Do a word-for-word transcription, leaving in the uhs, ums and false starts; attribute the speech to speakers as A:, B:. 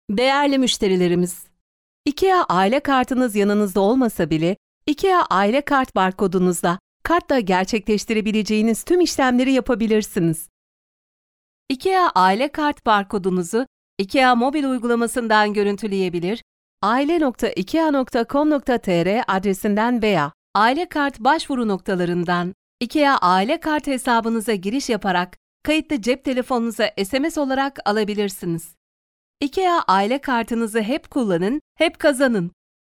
A: Değerli müşterilerimiz, IKEA aile kartınız yanınızda olmasa bile IKEA aile kart barkodunuzla kartla gerçekleştirebileceğiniz tüm işlemleri yapabilirsiniz. IKEA aile kart barkodunuzu IKEA mobil uygulamasından görüntüleyebilir, aile nokta ikea nokta com nokta tr adresinden veya aile kart başvuru noktalarından IKEA aile kart hesabınıza giriş yaparak kayıtlı cep telefonunuza S M S olarak alabilirsiniz. IKEA aile kartınızı hep kullanın, hep kazanın.